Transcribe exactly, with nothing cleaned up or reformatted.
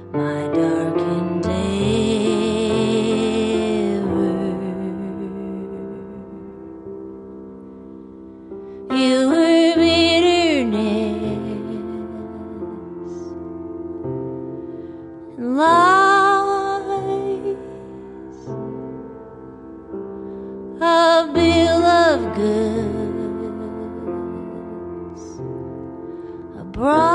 my dark endeavor. You were bitterness and lies, a bill of goods, a bright